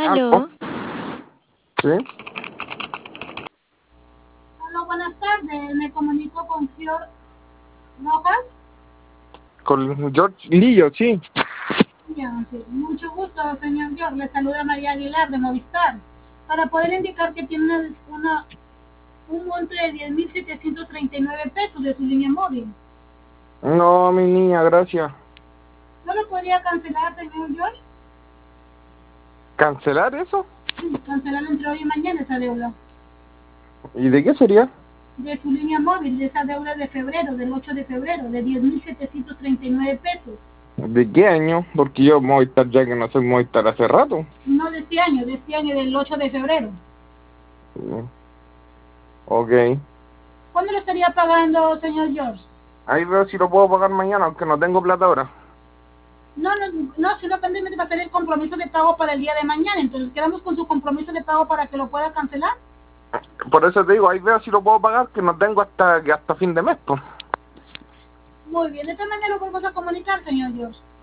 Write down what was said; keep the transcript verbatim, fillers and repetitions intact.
Aló. ¿Sí? Hola, buenas tardes. Me comunico con George Rojas. Con George Lillo, sí. Ya, sí. Mucho gusto, señor George. Le saluda María Aguilar de Movistar. Para poder indicar que tiene una, una- un monto de diez mil setecientos treinta y nueve pesos de su línea móvil. No, mi niña, gracias. ¿No lo podría cancelar, señor George? ¿Cancelar eso? Sí, cancelar entre hoy y mañana esa deuda. ¿Y de qué sería? De su línea móvil, de esa deuda de febrero, del ocho de febrero, de diez mil setecientos treinta y nueve pesos. ¿De qué año? Porque yo Movistar ya que no soy Movistar hace rato. No de este año, de este año, del ocho de febrero. Sí. Ok. ¿Cuándo lo estaría pagando, señor George? Ahí veo si lo puedo pagar mañana, aunque no tengo plata ahora. No, no, no, sino pendiente va a ser el compromiso de pago para el día de mañana. Entonces quedamos con su compromiso de pago para que lo pueda cancelar. Por eso te digo, ahí veo si lo puedo pagar, que no tengo hasta que hasta fin de mes, pues. Muy bien, de esta manera lo vamos a comunicar, señor George.